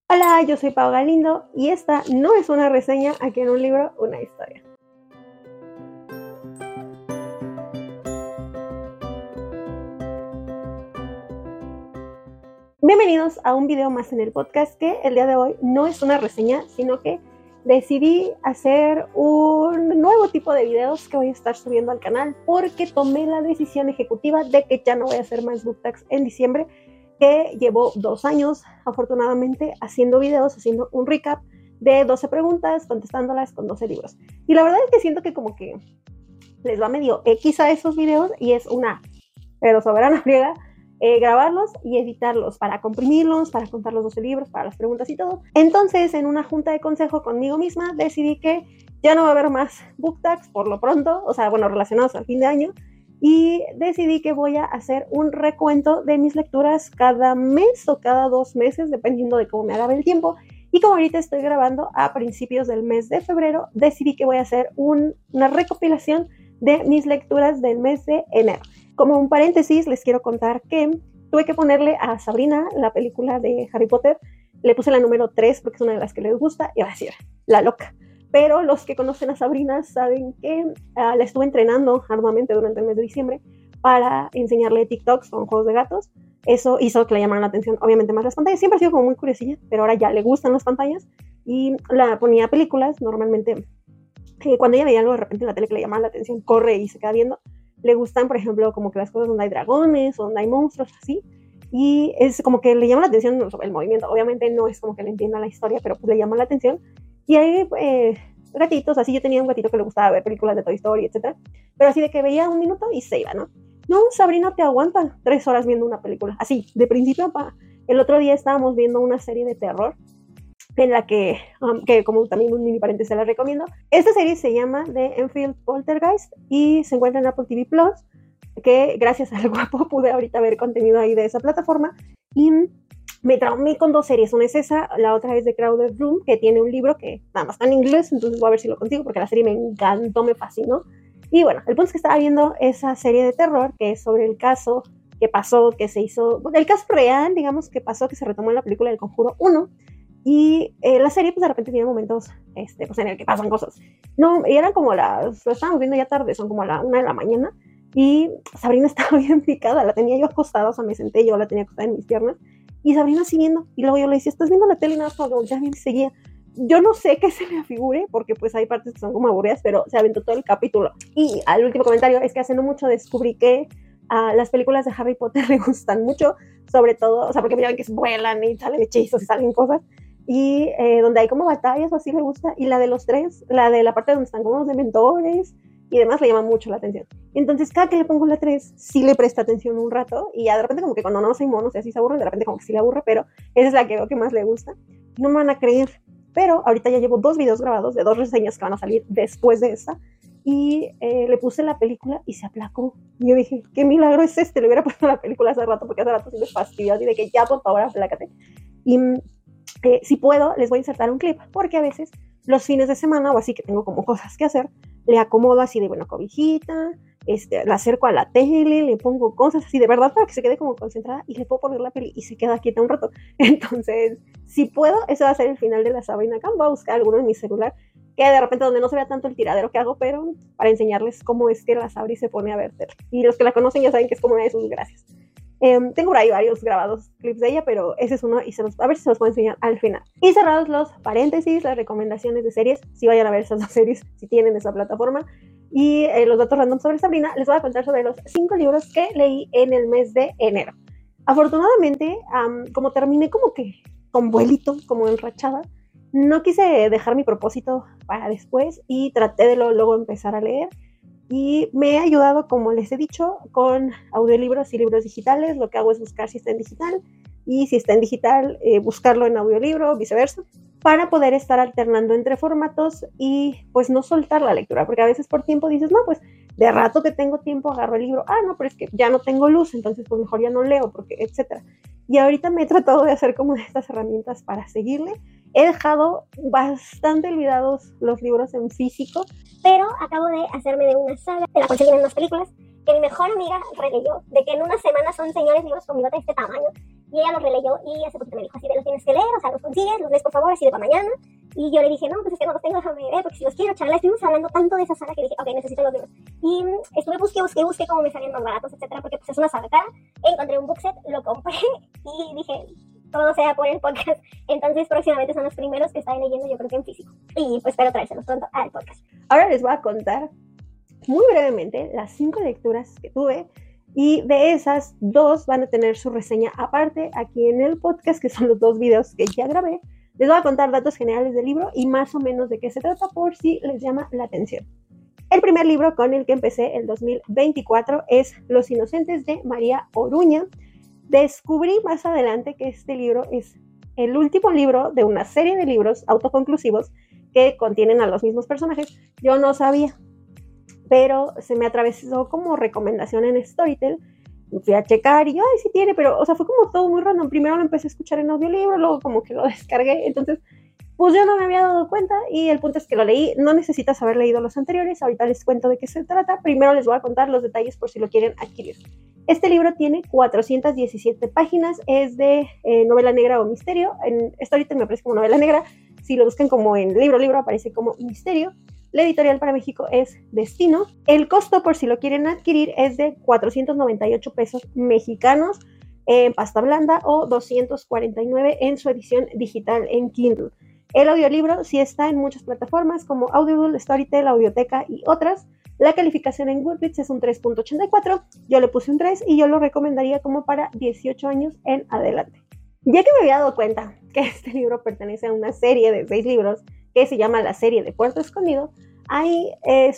Hola, yo soy Pau Galindo y esta no es una reseña, aquí en un libro, una historia. Bienvenidos a un video más en el podcast que el día de hoy no es una reseña, sino que decidí hacer un nuevo tipo de videos que voy a estar subiendo al canal porque tomé la decisión ejecutiva de que ya no voy a hacer más book tags en diciembre, que llevo 2 años afortunadamente haciendo videos, haciendo un recap de 12 preguntas, contestándolas con 12 libros. Y la verdad es que siento que como que les va medio X a esos videos y es una pero soberana friega grabarlos y editarlos para comprimirlos, para contar los 12 libros, para las preguntas y todo. Entonces, en una junta de consejo conmigo misma, decidí que ya no va a haber más book tags por lo pronto, o sea, bueno, relacionados al fin de año, y decidí que voy a hacer un recuento de mis lecturas cada mes o cada 2 meses, dependiendo de cómo me agarre el tiempo. Y como ahorita estoy grabando a principios del mes de febrero, decidí que voy a hacer una recopilación de mis lecturas del mes de enero. Como un paréntesis, les quiero contar que tuve que ponerle a Sabrina, la película de Harry Potter, le puse la número 3 porque es una de las que les gusta, y va a decir, la loca. Pero los que conocen a Sabrina saben que la estuve entrenando arduamente durante el mes de diciembre para enseñarle TikToks con juegos de gatos. Eso hizo que le llamaran la atención, obviamente, más las pantallas. Siempre ha sido como muy curiosilla, pero ahora ya le gustan las pantallas. Y la ponía películas, normalmente cuando ella veía algo de repente en la tele que le llamaba la atención, corre y se queda viendo. Le gustan, por ejemplo, como que las cosas donde hay dragones, donde hay monstruos, así. Y es como que le llama la atención el movimiento. Obviamente no es como que le entienda la historia, pero pues le llama la atención. Y hay gatitos, así yo tenía un gatito que le gustaba ver películas de Toy Story, etc. Pero así de que veía un minuto y se iba, ¿no? No, Sabrina te aguanta 3 horas viendo una película. Así, de principio a... El otro día estábamos viendo una serie de terror en la que como también un mini paréntesis se la recomiendo. Esta serie se llama The Enfield Poltergeist y se encuentra en Apple TV Plus, que gracias al guapo pude ahorita ver contenido ahí de esa plataforma. Y me traumé con 2 series. Una es esa, la otra es The Crowded Room, que tiene un libro que nada más está en inglés, entonces voy a ver si lo consigo porque la serie me encantó, me fascinó. Y bueno, el punto es que estaba viendo esa serie de terror que es sobre el caso que pasó, que se hizo, el caso real, digamos, que pasó, que se retomó en la película del Conjuro 1. Y la serie, pues de repente tiene momentos pues, en el que pasan cosas. No, y eran como lo estábamos viendo ya tarde, son como la 1 de la mañana. Y Sabrina estaba bien picada, la tenía yo acostada, o sea, me senté, yo la tenía acostada en mis piernas. Y Sabrina siguiendo. Y luego yo le decía, ¿estás viendo la tele? Y nada más como ya bien seguía. Yo no sé qué se me afigure, porque pues hay partes que son como aburridas, pero se aventó todo el capítulo. Y al último comentario es que hace no mucho descubrí que las películas de Harry Potter le gustan mucho, sobre todo, o sea, porque miran que vuelan y salen hechizos y salen cosas. Y donde hay como batallas o así le gusta, y la de los 3, la de la parte donde están como los dementores y demás le llama mucho la atención. Entonces cada que le pongo la 3 sí le presta atención un rato, y ya de repente como que cuando no hay monos y así se aburre, de repente como que sí le aburre, pero esa es la que veo que más le gusta. No me van a creer, pero ahorita ya llevo 2 videos grabados de 2 reseñas que van a salir después de esta, y le puse la película y se aplacó. Y yo dije, ¿qué milagro es este? Le hubiera puesto la película hace rato, porque hace rato sí me fastidió, así de que ya por favor aplácate. Y si puedo, les voy a insertar un clip, porque a veces los fines de semana o así que tengo como cosas que hacer, le acomodo así de, bueno, cobijita, la acerco a la tele, le pongo cosas así de verdad para que se quede como concentrada, y le puedo poner la peli y se queda quieta un rato. Entonces, si puedo, ese va a ser el final de la Sabrina Cam. Voy a buscar alguno en mi celular que de repente donde no se vea tanto el tiradero que hago, pero para enseñarles cómo es que la Sabri se pone a ver tele. Y los que la conocen ya saben que es como una de sus gracias. Tengo por ahí varios grabados clips de ella, pero ese es uno y a ver si se los puedo enseñar al final. Y cerrados los paréntesis, las recomendaciones de series, si vayan a ver esas 2 series, si tienen esa plataforma. Y los datos random sobre Sabrina, les voy a contar sobre los 5 libros que leí en el mes de enero. Afortunadamente, como terminé como que con vuelito, como enrachada, no quise dejar mi propósito para después y traté de luego empezar a leer. Y me he ayudado, como les he dicho, con audiolibros y libros digitales. Lo que hago es buscar si está en digital, y si está en digital, buscarlo en audiolibro, viceversa, para poder estar alternando entre formatos y pues no soltar la lectura, porque a veces por tiempo dices, no, pues de rato que tengo tiempo agarro el libro, no, pero es que ya no tengo luz, entonces pues mejor ya no leo, porque etcétera. Y ahorita me he tratado de hacer como de estas herramientas para seguirle. He dejado bastante olvidados los libros en físico, pero acabo de hacerme de una saga, de la cual se vienen unas películas, que mi mejor amiga releyó, de que en una semana son señores libros con bigote de este tamaño, y ella los releyó y hace poquito me dijo así de los tienes que leer, o sea, los consigues, los lees por favor, así de para mañana. Y yo le dije, no, pues es que no los tengo, déjame ver, porque si los quiero, charla. Estuvimos hablando tanto de esa saga que dije, ok, necesito los libros. Y estuve, busqué cómo me salían más baratos, etcétera, porque pues es una saga cara. Encontré un book set, lo compré y dije, todo sea por el podcast. Entonces próximamente son los primeros que estaré leyendo, yo creo que en físico. Y pues espero traérselos pronto al podcast. Ahora les voy a contar muy brevemente las 5 lecturas que tuve. Y de esas, 2 van a tener su reseña aparte aquí en el podcast, que son los 2 videos que ya grabé. Les voy a contar datos generales del libro y más o menos de qué se trata por si les llama la atención. El primer libro con el que empecé el 2024 es Los Inocentes de María Oruña. Descubrí más adelante que este libro es el último libro de una serie de libros autoconclusivos que contienen a los mismos personajes. Yo no sabía, pero se me atravesó como recomendación en Storytel. Fui a checar y yo, ay, sí tiene, pero, o sea, fue como todo muy random. Primero lo empecé a escuchar en audiolibro, luego como que lo descargué, entonces, pues yo no me había dado cuenta y el punto es que lo leí. No necesitas haber leído los anteriores, ahorita les cuento de qué se trata. Primero les voy a contar los detalles por si lo quieren adquirir. Este libro tiene 417 páginas, es de novela negra o misterio. En Storytel me aparece como novela negra, si lo buscan como en libro aparece como misterio. La editorial para México es Destino. El costo, por si lo quieren adquirir, es de 498 pesos mexicanos en pasta blanda o 249 en su edición digital en Kindle. El audiolibro sí está en muchas plataformas como Audible, Storytel, Audioteca y otras. La calificación en Goodreads es un 3.84. Yo le puse un 3 y yo lo recomendaría como para 18 años en adelante. Ya que me había dado cuenta que este libro pertenece a una serie de 6 libros que se llama la serie de Puerto Escondido, ahí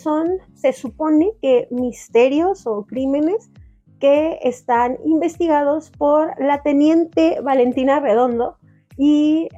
se supone que misterios o crímenes que están investigados por la teniente Valentina Redondo y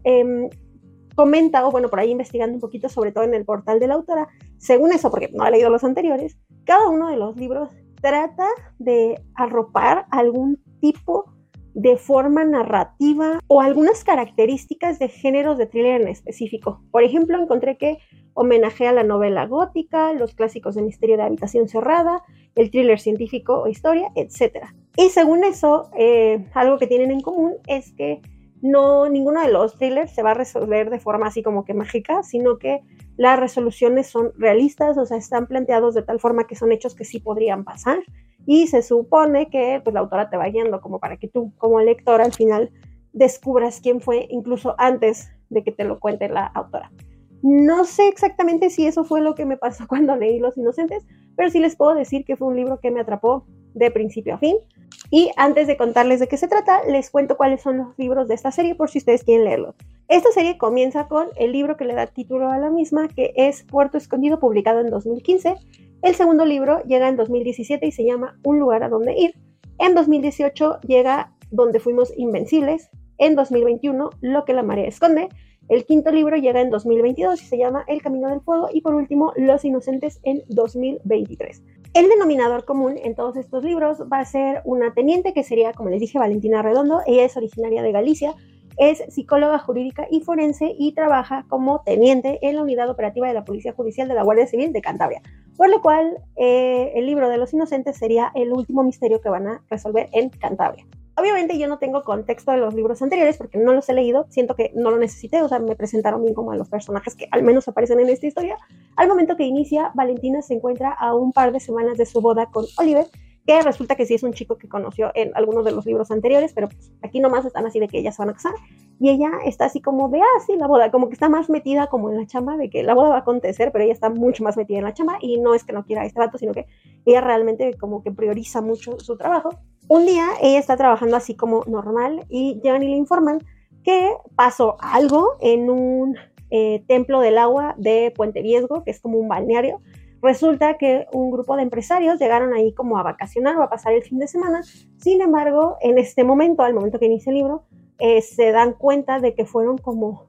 comenta, o bueno, por ahí investigando un poquito, sobre todo en el portal de la autora, según eso, porque no he leído los anteriores, cada uno de los libros trata de arropar algún tipo de forma narrativa o algunas características de géneros de thriller en específico. Por ejemplo, encontré que homenajea a la novela gótica, los clásicos de misterio de habitación cerrada, el thriller científico o historia, etc. Y según eso, algo que tienen en común es que ninguno de los thrillers se va a resolver de forma así como que mágica, sino que las resoluciones son realistas, o sea, están planteados de tal forma que son hechos que sí podrían pasar. Y se supone que pues, la autora te va guiando como para que tú, como lector, al final descubras quién fue, incluso antes de que te lo cuente la autora. No sé exactamente si eso fue lo que me pasó cuando leí Los Inocentes, pero sí les puedo decir que fue un libro que me atrapó de principio a fin. Y antes de contarles de qué se trata, les cuento cuáles son los libros de esta serie por si ustedes quieren leerlos. Esta serie comienza con el libro que le da título a la misma, que es Puerto Escondido, publicado en 2015. El segundo libro llega en 2017 y se llama Un lugar a donde ir. En 2018 llega Donde fuimos invencibles. En 2021, Lo que la marea esconde. El quinto libro llega en 2022 y se llama El camino del fuego. Y por último, Los Inocentes en 2023. El denominador común en todos estos libros va a ser una teniente que sería, como les dije, Valentina Redondo. Ella es originaria de Galicia, es psicóloga jurídica y forense y trabaja como teniente en la unidad operativa de la Policía Judicial de la Guardia Civil de Cantabria. Por lo cual, el libro de Los Inocentes sería el último misterio que van a resolver en Cantabria. Obviamente yo no tengo contexto de los libros anteriores porque no los he leído, siento que no lo necesité, o sea, me presentaron bien como a los personajes que al menos aparecen en esta historia. Al momento que inicia, Valentina se encuentra a un par de semanas de su boda con Oliver, que resulta que sí es un chico que conoció en algunos de los libros anteriores, pero pues aquí nomás están así de que ellas se van a casar, y ella está así como de, sí, la boda, como que está más metida como en la chamba de que la boda va a acontecer, pero ella está mucho más metida en la chamba, y no es que no quiera a este vato, sino que ella realmente como que prioriza mucho su trabajo. Un día ella está trabajando así como normal y llegan y le informan que pasó algo en un templo del agua de Puente Viesgo, que es como un balneario. Resulta que un grupo de empresarios llegaron ahí como a vacacionar o a pasar el fin de semana. Sin embargo, en este momento, al momento que inicia el libro, se dan cuenta de que fueron como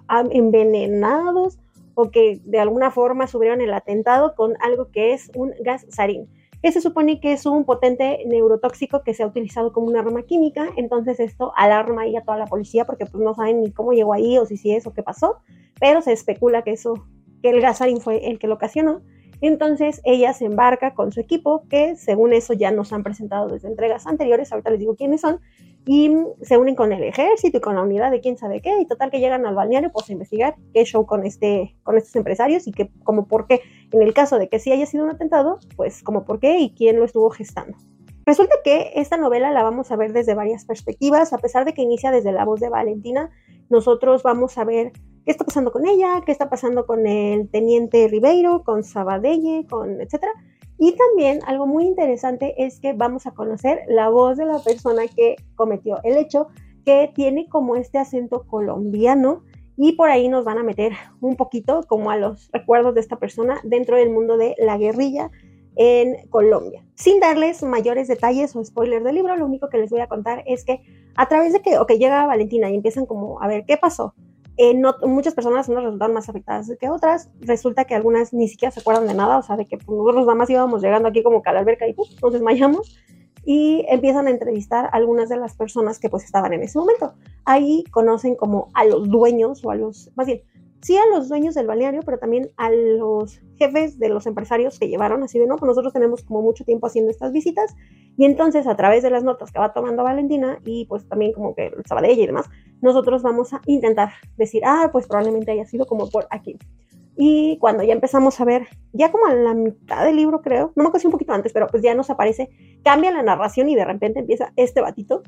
envenenados o que de alguna forma sufrieron el atentado con algo que es un gas sarín, que se supone que es un potente neurotóxico que se ha utilizado como una arma química. Entonces esto alarma ahí a toda la policía porque pues no saben ni cómo llegó ahí o si sí es o qué pasó, pero se especula que el gas sarín fue el que lo ocasionó. Entonces ella se embarca con su equipo, que según eso ya nos han presentado desde entregas anteriores, ahorita les digo quiénes son, y se unen con el ejército y con la unidad de quién sabe qué, y total que llegan al balneario pues a investigar qué show con estos empresarios y que como por qué, en el caso de que sí haya sido un atentado, pues como por qué y quién lo estuvo gestando. Resulta que esta novela la vamos a ver desde varias perspectivas, a pesar de que inicia desde la voz de Valentina, nosotros vamos a ver qué está pasando con ella, qué está pasando con el teniente Ribeiro, con Sabadelle, con etcétera. Y también algo muy interesante es que vamos a conocer la voz de la persona que cometió el hecho, que tiene como este acento colombiano, y por ahí nos van a meter un poquito como a los recuerdos de esta persona dentro del mundo de la guerrilla en Colombia. Sin darles mayores detalles o spoilers del libro, lo único que les voy a contar es que a través de que llega Valentina y empiezan como a ver qué pasó, muchas personas nos resultaron más afectadas que otras. Resulta que algunas ni siquiera se acuerdan de nada, o sea, de que pues, nosotros nada más íbamos llegando aquí como que a la alberca y nos desmayamos, y empiezan a entrevistar a algunas de las personas que pues estaban en ese momento. Ahí conocen como a los dueños, o a los, más bien, sí a los dueños del balneario, pero también a los jefes de los empresarios que llevaron, así de no, pues nosotros tenemos como mucho tiempo haciendo estas visitas, y entonces a través de las notas que va tomando Valentina, y pues también como que el Sabadell y demás, nosotros vamos a intentar decir, pues probablemente haya sido como por aquí. Y cuando ya empezamos a ver, ya como a la mitad del libro creo, no me acuerdo si un poquito antes, pero pues ya nos aparece, cambia la narración y de repente empieza este batito,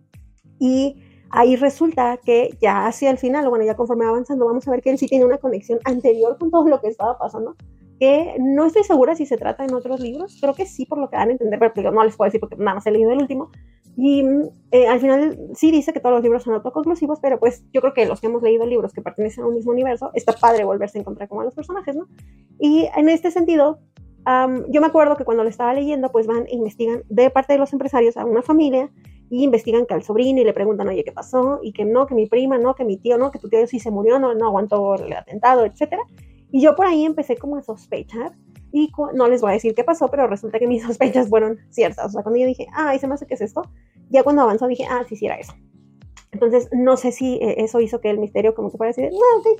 y ahí resulta que ya hacia el final, o bueno, ya conforme va avanzando, vamos a ver que él sí tiene una conexión anterior con todo lo que estaba pasando, que no estoy segura si se trata en otros libros, creo que sí, por lo que dan a entender, pero no les puedo decir porque nada más he leído el último, y al final sí dice que todos los libros son autoconclusivos, pero pues yo creo que los que hemos leído libros que pertenecen a un mismo universo, está padre volverse a encontrar como a los personajes, ¿no? Y en este sentido, yo me acuerdo que cuando lo estaba leyendo, pues van e investigan de parte de los empresarios a una familia, y investigan que al sobrino y le preguntan, oye, ¿qué pasó? Y que no, que mi prima, no, que mi tío, no, que tu tío sí se murió, no aguantó el atentado, etcétera. Y yo por ahí empecé como a sospechar, y no les voy a decir qué pasó, pero resulta que mis sospechas fueron ciertas. O sea, cuando yo dije, y se me hace que es esto, ya cuando avanzó dije, sí era eso. Entonces, no sé si eso hizo que el misterio como que fuera así de, ok.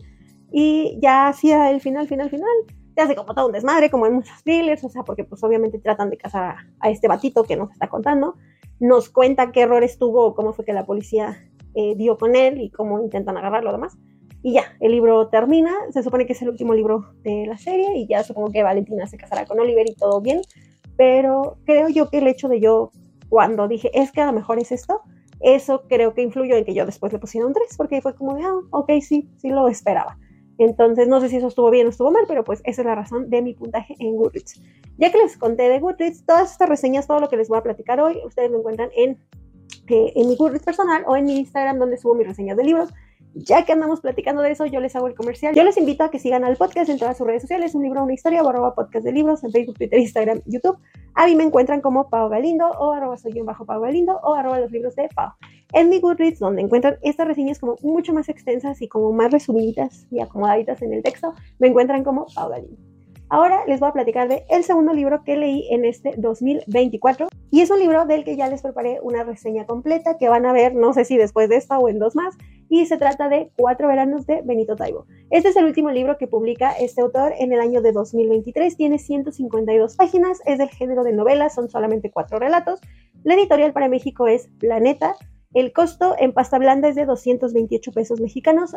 Y ya hacia el final, te hace como todo un desmadre, como en muchos thrillers, o sea, porque pues obviamente tratan de cazar a este batito que nos está contando, nos cuenta qué errores tuvo, cómo fue que la policía dio con él y cómo intentan agarrarlo, demás. Y ya, el libro termina, se supone que es el último libro de la serie, y ya supongo que Valentina se casará con Oliver y todo bien, pero creo yo que el hecho de yo, cuando dije, es que a lo mejor es esto, eso creo que influyó en que yo después le pusiera un 3, porque fue como de, ok, sí lo esperaba. Entonces, no sé si eso estuvo bien o estuvo mal, pero pues esa es la razón de mi puntaje en Goodreads. Ya que les conté de Goodreads, todas estas reseñas, todo lo que les voy a platicar hoy, ustedes lo encuentran en mi Goodreads personal o en mi Instagram, donde subo mis reseñas de libros. Ya que andamos platicando de eso, yo les hago el comercial. Yo les invito a que sigan al podcast en todas sus redes sociales, Un Libro, Una Historia, o @podcast de libros, en Facebook, Twitter, Instagram, YouTube. A mí me encuentran como Pau Galindo, o @soy_Pau Galindo, o @los libros de Pau. En mi Goodreads, donde encuentran estas reseñas como mucho más extensas y como más resumiditas y acomodaditas en el texto, me encuentran como Pau Galindo. Ahora les voy a platicar de el segundo libro que leí en este 2024, y es un libro del que ya les preparé una reseña completa que van a ver, no sé si después de esta o en 2 más, y se trata de 4 veranos de Benito Taibo. Este es el último libro que publica este autor en el año de 2023, tiene 152 páginas, es del género de novela, son solamente 4 relatos. La editorial para México es Planeta. El costo en pasta blanda es de 228 pesos mexicanos,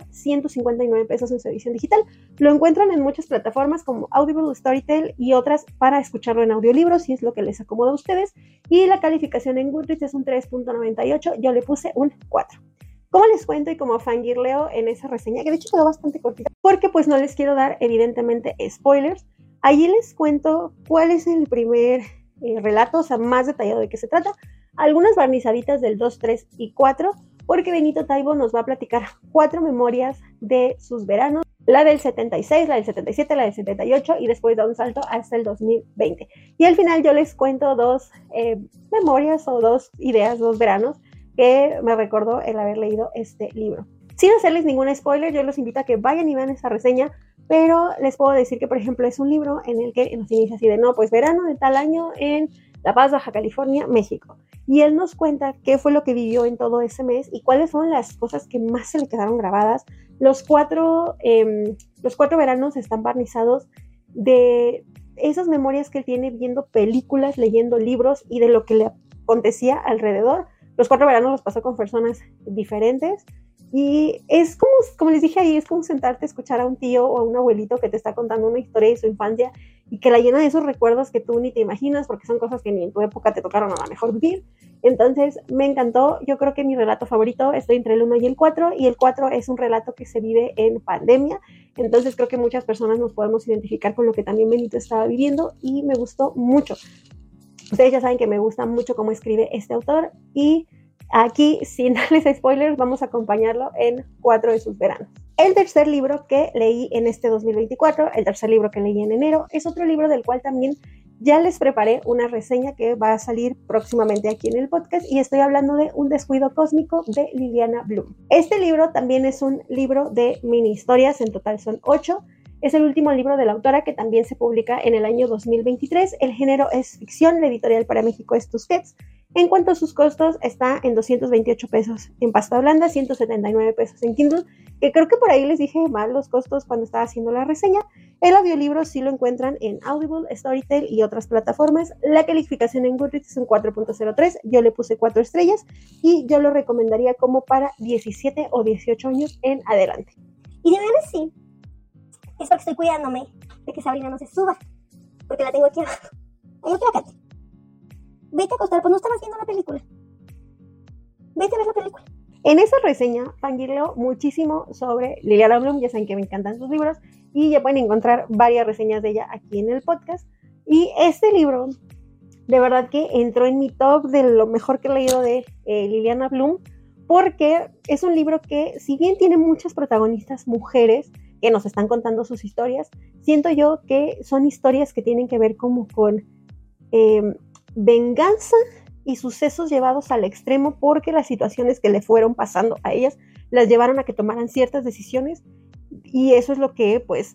159 pesos en su edición digital. Lo encuentran en muchas plataformas como Audible, Storytel y otras para escucharlo en audiolibros, si es lo que les acomoda a ustedes. Y la calificación en Goodreads es un 3.98, yo le puse un 4. Como les cuento y como fangirleo en esa reseña, que de hecho quedó bastante cortita, porque pues no les quiero dar evidentemente spoilers, allí les cuento cuál es el primer relato, o sea, más detallado de qué se trata, algunas barnizaditas del 2, 3 y 4, porque Benito Taibo nos va a platicar 4 memorias de sus veranos, la del 76, la del 77, la del 78, y después da un salto hasta el 2020. Y al final yo les cuento 2 memorias o 2 ideas, 2 veranos, que me recordó el haber leído este libro. Sin hacerles ningún spoiler, yo los invito a que vayan y vean esta reseña, pero les puedo decir que, por ejemplo, es un libro en el que nos inicia así de, pues verano de tal año en La Paz, Baja California, México. Y él nos cuenta qué fue lo que vivió en todo ese mes y cuáles son las cosas que más se le quedaron grabadas. Los 4 veranos están barnizados de esas memorias que él tiene viendo películas, leyendo libros y de lo que le acontecía alrededor. los 4 veranos los pasó con personas diferentes. Y es como les dije ahí, es como sentarte a escuchar a un tío o a un abuelito que te está contando una historia de su infancia y que la llena de esos recuerdos que tú ni te imaginas porque son cosas que ni en tu época te tocaron a lo mejor vivir. Entonces me encantó. Yo creo que mi relato favorito, estoy entre el 1 y el 4, y el 4 es un relato que se vive en pandemia. Entonces creo que muchas personas nos podemos identificar con lo que también Benito estaba viviendo y me gustó mucho. Ustedes ya saben que me gusta mucho cómo escribe este autor y aquí, sin darles spoilers, vamos a acompañarlo en 4 de sus veranos. El tercer libro que leí en este 2024, el tercer libro que leí en enero, es otro libro del cual también ya les preparé una reseña que va a salir próximamente aquí en el podcast, y estoy hablando de Un descuido cósmico de Liliana Bloom. Este libro también es un libro de mini historias, en total son 8. Es el último libro de la autora, que también se publica en el año 2023. El género es ficción, la editorial para México es Tusquets. En cuanto a sus costos, está en 228 pesos en pasta blanda, 179 pesos en Kindle, que creo que por ahí les dije mal los costos cuando estaba haciendo la reseña. El audiolibro sí lo encuentran en Audible, Storytel y otras plataformas. La calificación en Goodreads es un 4.03, yo le puse 4 estrellas y yo lo recomendaría como para 17 o 18 años en adelante. Y de verdad sí, es porque estoy cuidándome de que Sabrina no se suba, porque la tengo aquí abajo. Hay otra Katy. Vete a acostar, pues no estabas viendo la película. Vete a ver la película. En esa reseña fangirleo muchísimo sobre Liliana Bloom, ya saben que me encantan sus libros y ya pueden encontrar varias reseñas de ella aquí en el podcast. Y este libro, de verdad que entró en mi top de lo mejor que he leído de Liliana Bloom, porque es un libro que, si bien tiene muchas protagonistas mujeres que nos están contando sus historias, siento yo que son historias que tienen que ver como con venganza y sucesos llevados al extremo, porque las situaciones que le fueron pasando a ellas las llevaron a que tomaran ciertas decisiones, y eso es lo que pues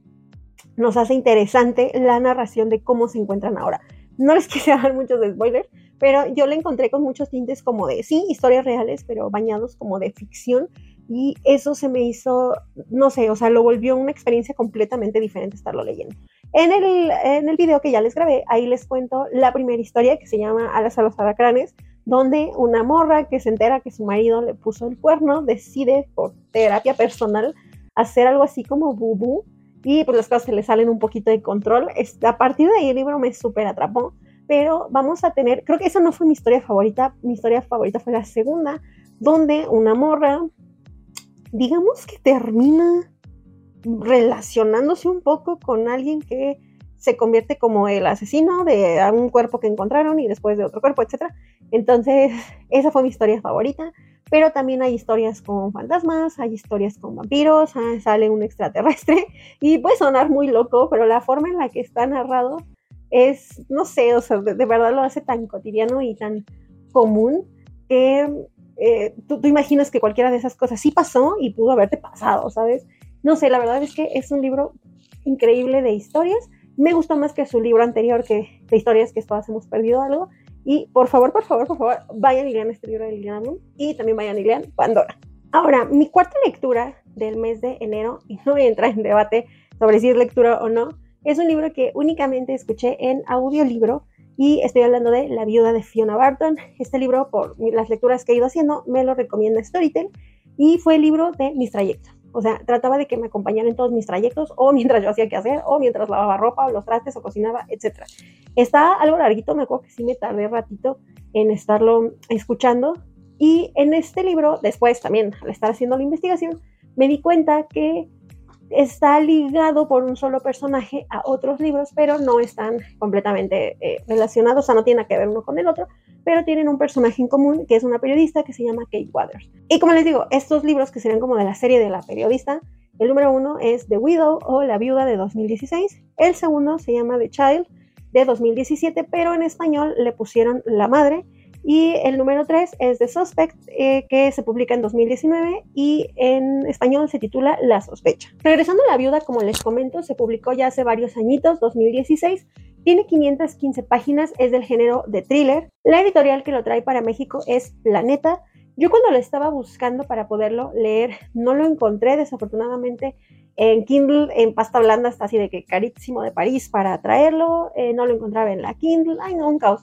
nos hace interesante la narración de cómo se encuentran ahora. No les quise dar muchos spoilers, pero yo la encontré con muchos tintes como de, sí, historias reales, pero bañados como de ficción, y eso se me hizo, no sé, o sea, lo volvió una experiencia completamente diferente estarlo leyendo. En el video que ya les grabé, ahí les cuento la primera historia, que se llama Alas a los alacranes, donde una morra que se entera que su marido le puso el cuerno, decide por terapia personal hacer algo así como vudú, y pues las cosas se le salen un poquito de control. A partir de ahí el libro me súper atrapó, pero vamos a tener, creo que esa no fue mi historia favorita fue la segunda, donde una morra, digamos que termina relacionándose un poco con alguien que se convierte como el asesino de un cuerpo que encontraron y después de otro cuerpo, etc. Entonces, esa fue mi historia favorita, pero también hay historias con fantasmas, hay historias con vampiros, sale un extraterrestre, y puede sonar muy loco, pero la forma en la que está narrado es, no sé, o sea, de verdad lo hace tan cotidiano y tan común que tú imaginas que cualquiera de esas cosas sí pasó y pudo haberte pasado, ¿sabes? No sé, la verdad es que es un libro increíble de historias. Me gustó más que su libro anterior, que de historias que todas hemos perdido algo. Y por favor, vayan y lean este libro de Liliana Bloom, y también vayan y lean Pandora. Ahora, mi cuarta lectura del mes de enero, y no voy a entrar en debate sobre si es lectura o no, es un libro que únicamente escuché en audiolibro, y estoy hablando de La viuda de Fiona Barton. Este libro, por las lecturas que he ido haciendo, me lo recomienda Storytel, y fue el libro de mis trayectos. O sea, trataba de que me acompañaran en todos mis trayectos, o mientras yo hacía qué hacer, o mientras lavaba ropa, o los trastes, o cocinaba, etc. Está algo larguito, me acuerdo que sí me tardé ratito en estarlo escuchando. Y en este libro, después también, al estar haciendo la investigación, me di cuenta que está ligado por un solo personaje a otros libros, pero no están completamente relacionados, o sea, no tienen que ver uno con el otro, pero tienen un personaje en común, que es una periodista que se llama Kate Waters. Y como les digo, estos libros que serían como de la serie de la periodista, el número 1 es The Widow, o La viuda, de 2016, el segundo se llama The Child, de 2017, pero en español le pusieron La madre, y el número 3 es The Suspect, que se publica en 2019 y en español se titula La sospecha. Regresando a La viuda, como les comento, se publicó ya hace varios añitos, 2016, tiene 515 páginas, es del género de thriller. La editorial que lo trae para México es Planeta. Yo cuando lo estaba buscando para poderlo leer no lo encontré, desafortunadamente. En Kindle, en pasta blanda, está así de que carísimo de París para traerlo, no lo encontraba en la Kindle, ay no, un caos.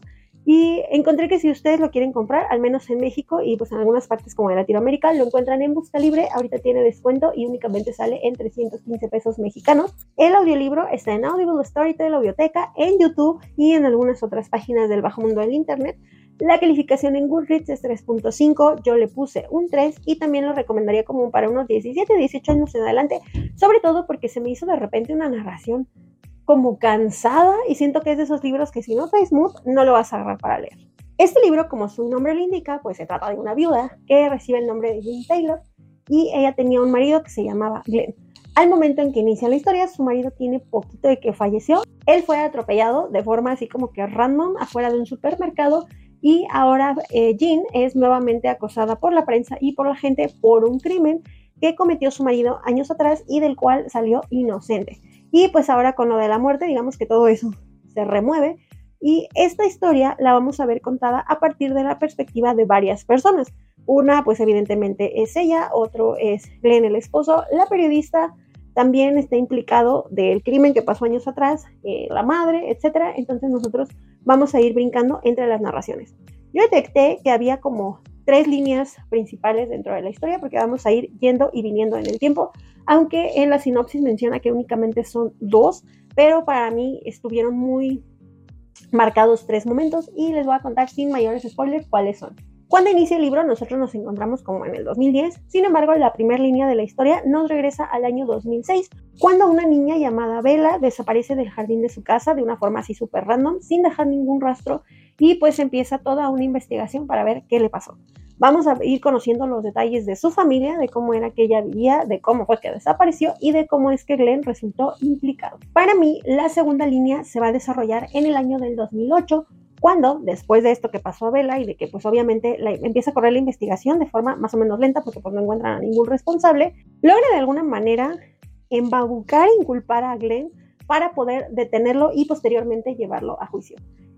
Y encontré que si ustedes lo quieren comprar, al menos en México y pues en algunas partes como de Latinoamérica, lo encuentran en Busca Libre. Ahorita tiene descuento y únicamente sale en 315 pesos mexicanos. El audiolibro está en Audible, Storytel, Audioteca, en YouTube y en algunas otras páginas del bajo mundo del internet. La calificación en Goodreads es 3.5, yo le puse un 3 y también lo recomendaría como para unos 17, 18 años en adelante, sobre todo porque se me hizo de repente una narración como cansada y siento que es de esos libros que si no traes mood no lo vas a agarrar para leer. Este libro, como su nombre lo indica, pues se trata de una viuda que recibe el nombre de Jean Taylor y ella tenía un marido que se llamaba Glenn. Al momento en que inicia la historia, su marido tiene poquito de que falleció. Él fue atropellado de forma así como que random afuera de un supermercado y ahora Jean es nuevamente acosada por la prensa y por la gente por un crimen que cometió su marido años atrás y del cual salió inocente. Y pues ahora con lo de la muerte, digamos que todo eso se remueve y esta historia la vamos a ver contada a partir de la perspectiva de varias personas. Una pues evidentemente es ella, otro es Glenn el esposo, la periodista también está implicado del crimen que pasó años atrás, la madre, etcétera. Entonces nosotros vamos a ir brincando entre las narraciones. Yo detecté que había como 3 líneas principales dentro de la historia porque vamos a ir yendo y viniendo en el tiempo, aunque en la sinopsis menciona que únicamente son 2, pero para mí estuvieron muy marcados 3 momentos y les voy a contar sin mayores spoilers cuáles son. Cuando inicia el libro, nosotros nos encontramos como en el 2010, sin embargo, la primera línea de la historia nos regresa al año 2006, cuando una niña llamada Bella desaparece del jardín de su casa de una forma así súper random, sin dejar ningún rastro, y pues empieza toda una investigación para ver qué le pasó. Vamos a ir conociendo los detalles de su familia, de cómo era que ella vivía, de cómo fue que desapareció y de cómo es que Glenn resultó implicado. Para mí, la segunda línea se va a desarrollar en el año del 2008, cuando, después de esto que pasó a Bella y de que pues obviamente empieza a correr la investigación de forma más o menos lenta porque pues no encuentran a ningún responsable, logra de alguna manera embaucar e inculpar a Glenn para poder detenerlo y posteriormente llevarlo a juicio.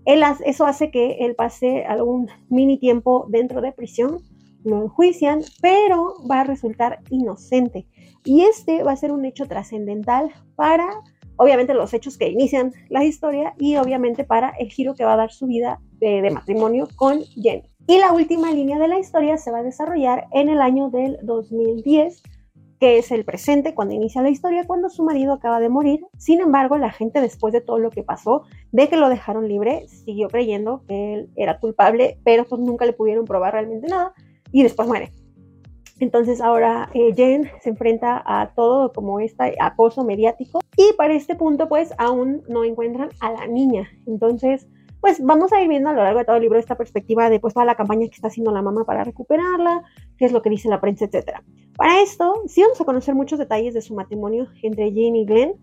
Eso hace que él pase algún mini tiempo dentro de prisión, lo enjuician, pero va a resultar inocente. Y este va a ser un hecho trascendental para obviamente los hechos que inician la historia y obviamente para el giro que va a dar su vida de matrimonio con Jenny. Y la última línea de la historia se va a desarrollar en el año del 2010, que es el presente, cuando inicia la historia, cuando su marido acaba de morir. Sin embargo, la gente, después de todo lo que pasó, de que lo dejaron libre, siguió creyendo que él era culpable, pero pues nunca le pudieron probar realmente nada y después muere. Entonces ahora Jen se enfrenta a todo como este acoso mediático y para este punto pues aún no encuentran a la niña. Entonces pues vamos a ir viendo a lo largo de todo el libro esta perspectiva de pues toda la campaña que está haciendo la mamá para recuperarla, qué es lo que dice la prensa, etcétera. Para esto sí vamos a conocer muchos detalles de su matrimonio entre Jen y Glenn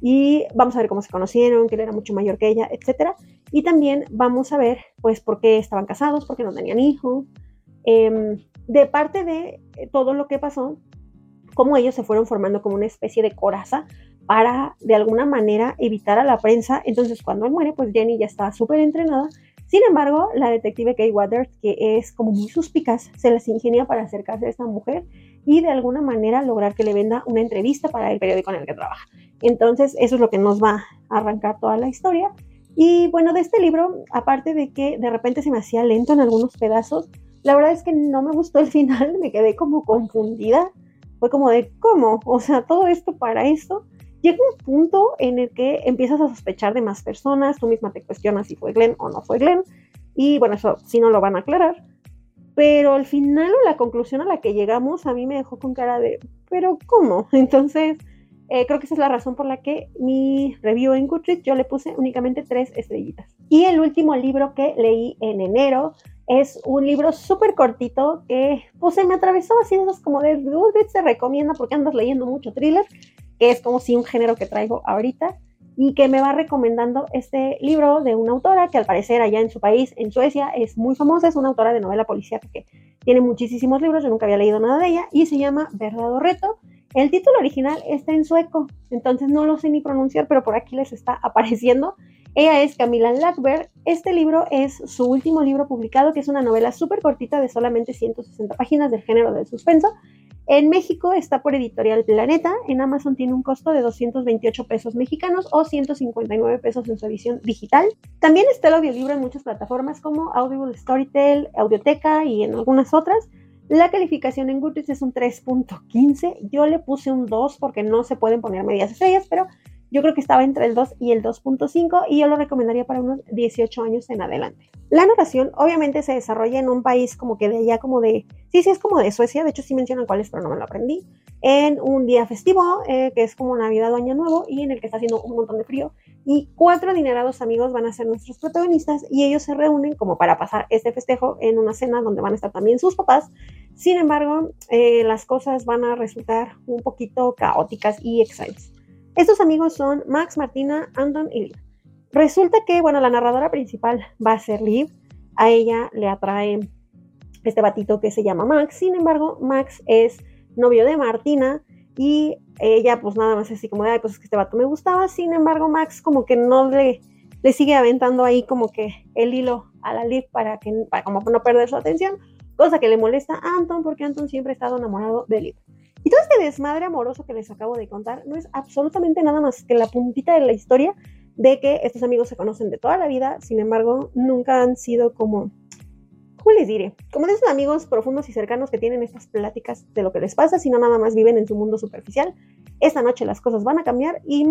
y vamos a ver cómo se conocieron, que él era mucho mayor que ella, etcétera. Y también vamos a ver pues por qué estaban casados, por qué no tenían hijos. De parte de todo lo que pasó, cómo ellos se fueron formando como una especie de coraza para de alguna manera evitar a la prensa. Entonces cuando él muere, pues Jenny ya está súper entrenada. Sin embargo, la detective Kay Waters, que es como muy suspicaz, se las ingenia para acercarse a esta mujer y de alguna manera lograr que le venda una entrevista para el periódico en el que trabaja. Entonces eso es lo que nos va a arrancar toda la historia. Y bueno, de este libro, aparte de que de repente se me hacía lento en algunos pedazos, la verdad es que no me gustó el final, me quedé como confundida. Fue como de, ¿cómo? O sea, todo esto para esto. Llega un punto en el que empiezas a sospechar de más personas, tú misma te cuestionas si fue Glenn o no fue Glenn, y bueno, eso sí no lo van a aclarar. Pero al final o la conclusión a la que llegamos a mí me dejó con cara de, ¿pero cómo? Entonces, creo que esa es la razón por la que mi review en Goodreads yo le puse únicamente 3 estrellitas. Y el último libro que leí en enero es un libro súper cortito que pues se me atravesó así de esos como de Goodreads se recomienda porque andas leyendo mucho thriller, que es como si un género que traigo ahorita y que me va recomendando este libro de una autora que al parecer allá en su país, en Suecia, es muy famosa, es una autora de novela policíaca que tiene muchísimos libros, yo nunca había leído nada de ella y se llama Verdad o Reto. El título original está en sueco, entonces no lo sé ni pronunciar, pero por aquí les está apareciendo. Ella es Camilla Läckberg. Este libro es su último libro publicado, que es una novela súper cortita de solamente 160 páginas del género del suspenso. En México está por Editorial Planeta. En Amazon tiene un costo de 228 pesos mexicanos o 159 pesos en su edición digital. También está el audiolibro en muchas plataformas como Audible, Storytel, Audioteca y en algunas otras. La calificación en Goodreads es un 3.15. Yo le puse un 2 porque no se pueden poner medias estrellas, pero yo creo que estaba entre el 2 y el 2.5 y yo lo recomendaría para unos 18 años en adelante. La narración obviamente se desarrolla en un país como que de allá, como de... Sí, es como de Suecia, de hecho sí mencionan cuál es, pero no me lo aprendí. En un día festivo, que es como Navidad o Año Nuevo, y en el que está haciendo un montón de frío. Y 4 adinerados amigos van a ser nuestros protagonistas y ellos se reúnen como para pasar este festejo en una cena donde van a estar también sus papás. Sin embargo, las cosas van a resultar un poquito caóticas y extrañas. Estos amigos son Max, Martina, Anton y Liv. Resulta que, bueno, la narradora principal va a ser Liv. A ella le atrae este batito que se llama Max. Sin embargo, Max es novio de Martina y ella pues nada más así como de, pues es que este vato me gustaba. Sin embargo, Max como que no le sigue aventando ahí como que el hilo a la Liv para como no perder su atención, cosa que le molesta a Anton porque Anton siempre ha estado enamorado de Liv. Y todo este desmadre amoroso que les acabo de contar no es absolutamente nada más que la puntita de la historia de que estos amigos se conocen de toda la vida. Sin embargo, nunca han sido como... ¿Cómo les diré? Como de esos amigos profundos y cercanos que tienen estas pláticas de lo que les pasa, sino nada más viven en su mundo superficial. Esta noche las cosas van a cambiar y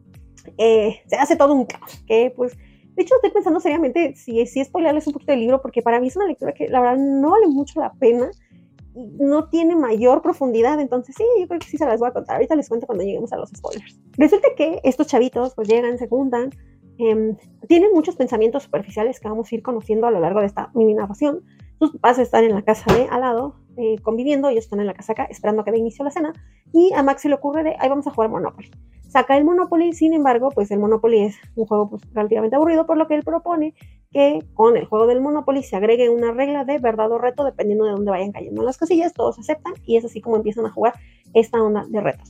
se hace todo un caos. Que pues, de hecho estoy pensando seriamente si spoilerles un poquito del libro, porque para mí es una lectura que la verdad no vale mucho la pena y no tiene mayor profundidad. Entonces sí, yo creo que sí se las voy a contar. Ahorita les cuento cuando lleguemos a los spoilers. Resulta que estos chavitos pues llegan, se juntan, tienen muchos pensamientos superficiales que vamos a ir conociendo a lo largo de esta mini narración. Sus papás están en la casa de al lado, conviviendo, ellos están en la casa acá, esperando a que dé inicio la cena, y a Max se le ocurre de, ahí vamos a jugar Monopoly. Saca el Monopoly, sin embargo, pues el Monopoly es un juego pues, relativamente aburrido, por lo que él propone que con el juego del Monopoly se agregue una regla de verdad o reto, dependiendo de dónde vayan cayendo las cosillas. Todos aceptan, y es así como empiezan a jugar esta onda de retos.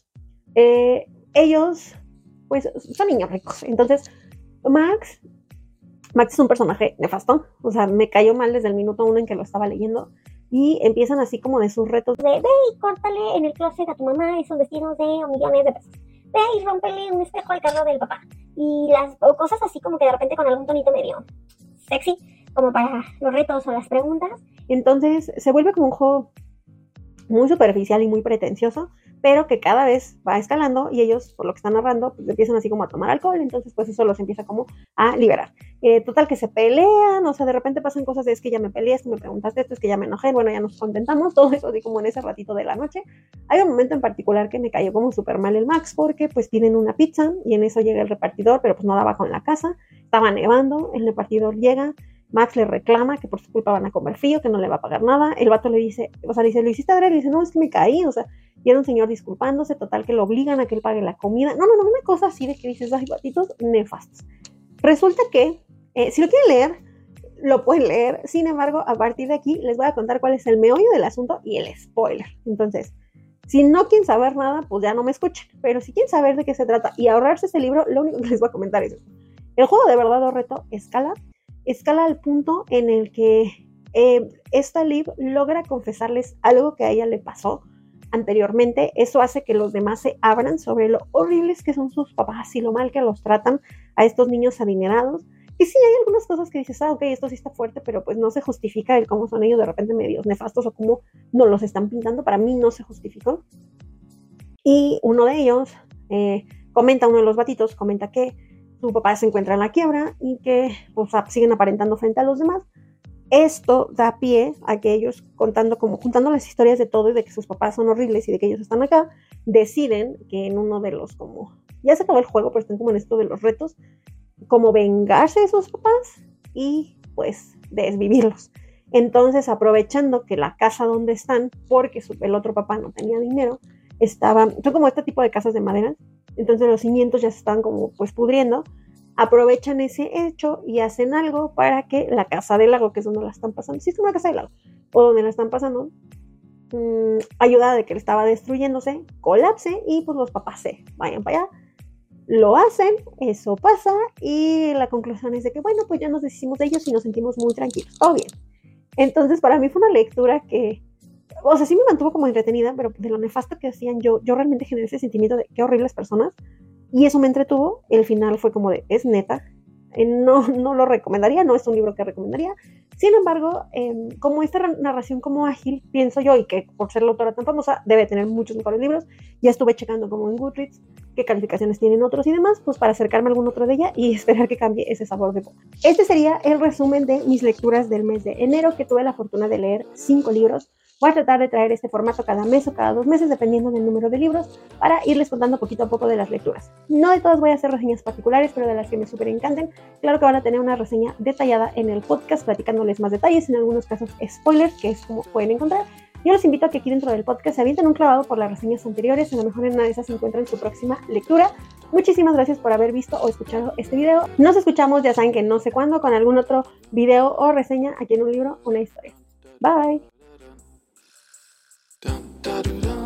Ellos, pues, son niños ricos, entonces Max es un personaje nefasto, o sea, me cayó mal desde el minuto 1 en que lo estaba leyendo, y empiezan así como de sus retos de ve y córtale en el closet a tu mamá esos vestidos de millones de pesos, ve y rómpele un espejo al carro del papá, y o cosas así como que de repente con algún tonito medio sexy, como para los retos o las preguntas. Entonces se vuelve como un juego muy superficial y muy pretencioso, pero que cada vez va escalando, y ellos, por lo que están narrando, pues empiezan así como a tomar alcohol. Entonces pues eso los empieza como a liberar. Total que se pelean, o sea, de repente pasan cosas de, es que ya me peleé, es que me preguntaste esto, es que ya me enojé, bueno, ya nos contentamos, todo eso así como en ese ratito de la noche. Hay un momento en particular que me cayó como súper mal el Max, porque pues piden una pizza, y en eso llega el repartidor, pero pues no daba con la casa, estaba nevando, el repartidor llega, Max le reclama que por su culpa van a comer frío, que no le va a pagar nada. El vato le dice, o sea, le dice, ¿lo hiciste adrede? Le dice, no, es que me caí, o sea, y era un señor disculpándose. Total que lo obligan a que él pague la comida. No, una cosa así de que dices, ay, gatitos nefastos. Resulta que, si lo quieren leer, lo pueden leer. Sin embargo, a partir de aquí les voy a contar cuál es el meollo del asunto y el spoiler. Entonces, si no quieren saber nada, pues ya no me escuchen. Pero si quieren saber de qué se trata y ahorrarse este libro, lo único que les voy a comentar es esto. El juego de verdad o reto escala al punto en el que esta Liv logra confesarles algo que a ella le pasó anteriormente. Eso hace que los demás se abran sobre lo horribles que son sus papás y lo mal que los tratan a estos niños adinerados. Y sí, hay algunas cosas que dices, ok, esto sí está fuerte, pero pues no se justifica el cómo son ellos de repente medios nefastos o cómo nos los están pintando. Para mí no se justificó. Y uno de ellos uno de los batitos comenta que su papá se encuentra en la quiebra y que pues, siguen aparentando frente a los demás. Esto da pie a que ellos, juntando las historias de todo y de que sus papás son horribles y de que ellos están acá, deciden que en uno de los ya se acabó el juego, pero están como en esto de los retos, como vengarse de sus papás y pues desvivirlos. Entonces, aprovechando que la casa donde están, porque el otro papá no tenía dinero, son como este tipo de casas de madera. Entonces los cimientos ya se están como pues pudriendo, aprovechan ese hecho y hacen algo para que la casa del lago, que es donde la están pasando, sí es una casa del lago, o donde la están pasando, ayuda de que estaba destruyéndose, colapse y pues los papás se vayan para allá. Lo hacen, eso pasa y la conclusión es de que bueno, pues ya nos deshicimos de ellos y nos sentimos muy tranquilos, todo bien. Entonces para mí fue una lectura que o sea, sí me mantuvo como entretenida, pero de lo nefasto que hacían, yo realmente generé ese sentimiento de qué horribles personas, y eso me entretuvo. El final fue como de, es neta, no lo recomendaría, no es un libro que recomendaría. Sin embargo, como esta narración como ágil, pienso yo, y que por ser la autora tan famosa, debe tener muchos mejores libros. Ya estuve checando como en Goodreads qué calificaciones tienen otros y demás, pues para acercarme a algún otro de ella y esperar que cambie ese sabor de boca. Este sería el resumen de mis lecturas del mes de enero, que tuve la fortuna de leer 5 libros. Voy a tratar de traer este formato cada mes o cada 2 meses, dependiendo del número de libros, para irles contando poquito a poco de las lecturas. No de todas voy a hacer reseñas particulares, pero de las que me súper encanten. Claro que van a tener una reseña detallada en el podcast, platicándoles más detalles, en algunos casos spoilers, que es como pueden encontrar. Yo los invito a que aquí dentro del podcast se avienten un clavado por las reseñas anteriores, a lo mejor en una de esas se encuentran su próxima lectura. Muchísimas gracias por haber visto o escuchado este video. Nos escuchamos, ya saben que no sé cuándo, con algún otro video o reseña aquí en Un Libro, Una Historia. Bye.